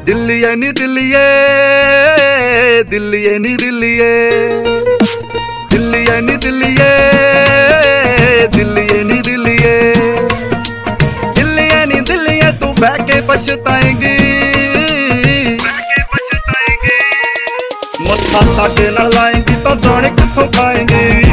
दिल्लीए नी दिल्लीए, दिल्लीए नी दिल्लीए, दिल्लीए नी दिल्लीए, दिल्लीए नी दिल्लीए, दिल्लीए नी दिल्लीए तू बह के पछताएंगी, मत्था साडे नाल लाएंगी तो दाने कित्थों खाएंगी।